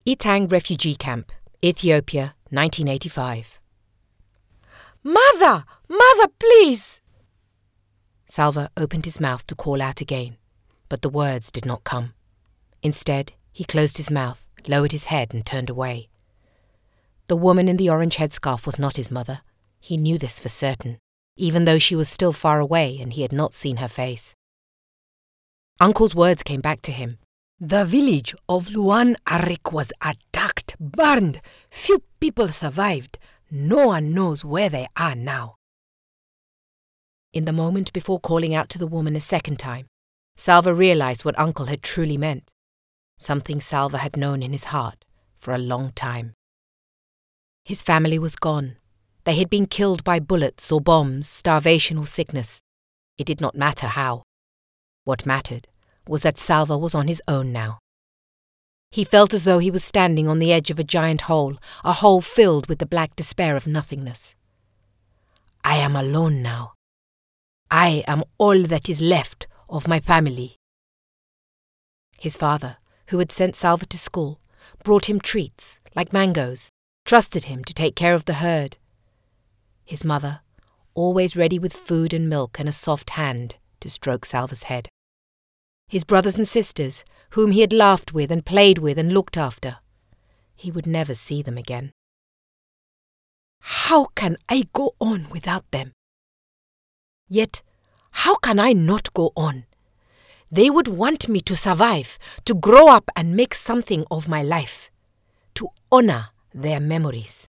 Itang Refugee Camp, Ethiopia, 1985. "Mother! Mother, please!" Salva opened his mouth to call out again, but the words did not come. Instead, he closed his mouth, lowered his head and turned away. The woman in the orange headscarf was not his mother. He knew this for certain, even though she was still far away and he had not seen her face. Uncle's words came back to him. "The village of Luan Arik was attacked, burned. Few people survived. No one knows where they are now." In the moment before calling out to the woman a second time, Salva realized what Uncle had truly meant, something Salva had known in his heart for a long time. His family was gone. They had been killed by bullets or bombs, starvation or sickness. It did not matter how. What mattered was that Salva was on his own now. He felt as though he was standing on the edge of a giant hole, a hole filled with the black despair of nothingness. "I am alone now. I am all that is left of my family." His father, who had sent Salva to school, brought him treats, like mangoes, trusted him to take care of the herd. His mother, always ready with food and milk and a soft hand to stroke Salva's head. His brothers and sisters, whom he had laughed with and played with and looked after. He would never see them again. "How can I go on without them? Yet, how can I not go on? They would want me to survive, to grow up and make something of my life, to honor their memories."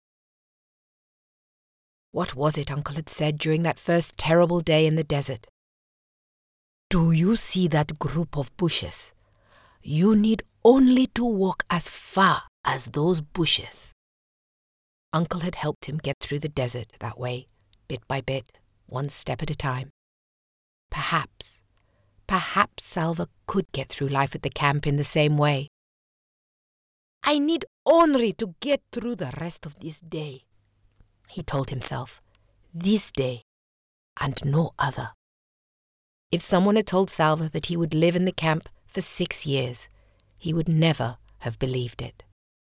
What was it Uncle had said during that first terrible day in the desert? "Do you see that group of bushes? You need only to walk as far as those bushes." Uncle had helped him get through the desert that way, bit by bit, one step at a time. Perhaps Salva could get through life at the camp in the same way. "I need only to get through the rest of this day," he told himself. "This day and no other." If someone had told Salva that he would live in the camp for 6 years, he would never have believed it.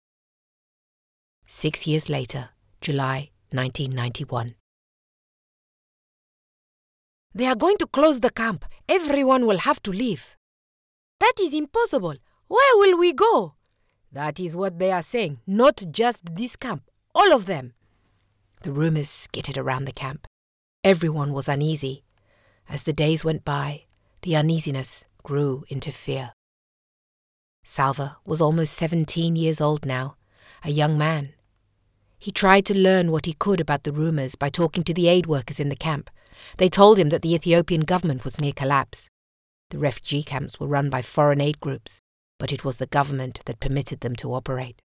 6 years later, July 1991. "They are going to close the camp. Everyone will have to leave." "That is impossible. Where will we go?" "That is what they are saying. Not just this camp. All of them." The rumors skittered around the camp. Everyone was uneasy. As the days went by, the uneasiness grew into fear. Salva was almost 17 years old now, a young man. He tried to learn what he could about the rumors by talking to the aid workers in the camp. They told him that the Ethiopian government was near collapse. The refugee camps were run by foreign aid groups, but it was the government that permitted them to operate.